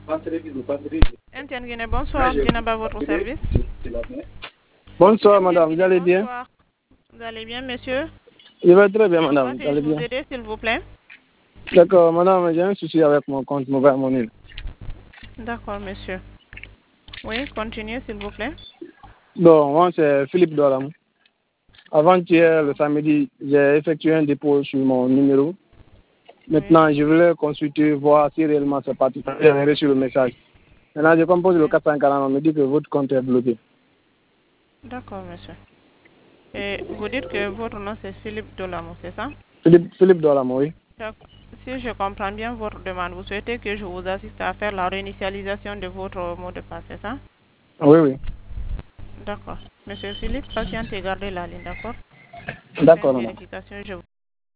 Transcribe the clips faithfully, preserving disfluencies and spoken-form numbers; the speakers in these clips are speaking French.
M T N Guinée, bonsoir. Djenaba, votre service. Bonsoir, madame. Vous allez bien? Bonsoir. Vous allez bien, monsieur? Je vais très bien, madame. Vous allez Puis-je vous bien? aider, s'il vous plaît? D'accord, madame, j'ai un souci avec mon compte Mobile Money. D'accord, monsieur. Oui, continuez, s'il vous plaît. Bon, moi, c'est Philippe Dolam. Avant-hier, le samedi, j'ai effectué un dépôt sur mon numéro. Maintenant, Oui. je voulais consulter, voir si réellement c'est parti. J'ai reçu le message. Maintenant, je compose le quatre cent quarante, on me dit que votre compte est bloqué. D'accord, monsieur. Et vous dites que votre nom, c'est Philippe Dolamo, c'est ça? Philippe, Philippe Dolam, oui. Si je comprends bien votre demande, vous souhaitez que je vous assiste à faire la réinitialisation de votre mot de passe, c'est ça? Oui, oui. D'accord. Monsieur Philippe, patientez et gardez la ligne, d'accord? D'accord, Une madame. vérification, je vous...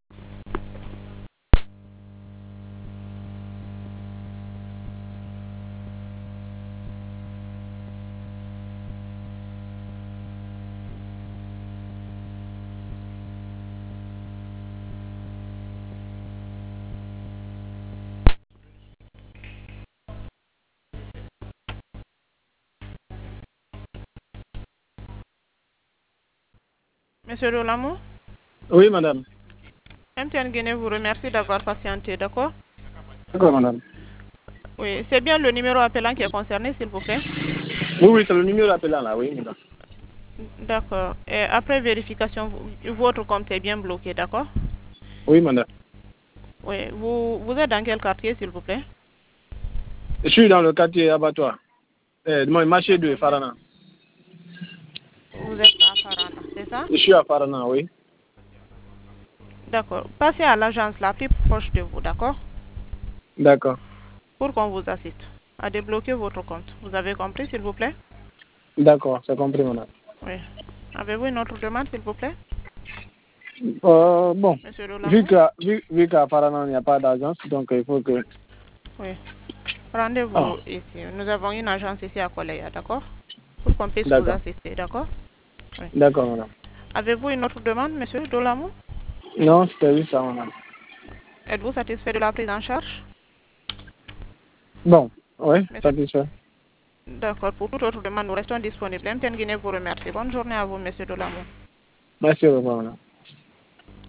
Monsieur Dolamo, Oui, madame. M T N Guinée vous remercie d'avoir patienté, d'accord? D'accord, madame. Oui, c'est bien le numéro appelant qui est concerné, s'il vous plaît? Oui, oui, c'est le numéro appelant là, oui, madame. D'accord. Et après vérification, votre compte est bien bloqué, d'accord? Oui, madame. Oui. Vous, vous êtes dans quel quartier, s'il vous plaît? Je suis dans le quartier abattoir. Eh, mon marché de Farana. Vous êtes à Farana, c'est ça? Je suis à Farana, oui. D'accord. Passez à l'agence la plus proche de vous, d'accord? D'accord. Pour qu'on vous assiste à débloquer votre compte. Vous avez compris, s'il vous plaît? D'accord, c'est compris, madame. Oui. Avez-vous une autre demande, s'il vous plaît? Euh, bon, Monsieur vu Dolamo? qu'à vu, vu qu'à Farana, il n'y a pas d'agence, donc il faut que... Oui. Ah, Rendez-vous ici. Nous avons une agence ici à Koleya, d'accord? Pour qu'on puisse vous d'accord. assister, d'accord? Oui. D'accord, madame. Avez-vous une autre demande, monsieur Dolamo? Non, c'était juste ça, madame. Êtes-vous satisfait de la prise en charge? Bon, oui, Monsieur... satisfait. D'accord. Pour toute autre demande, nous restons disponibles. M T N Guinée vous remercie. Bonne journée à vous, monsieur Dolamo. Merci, au revoir, madame.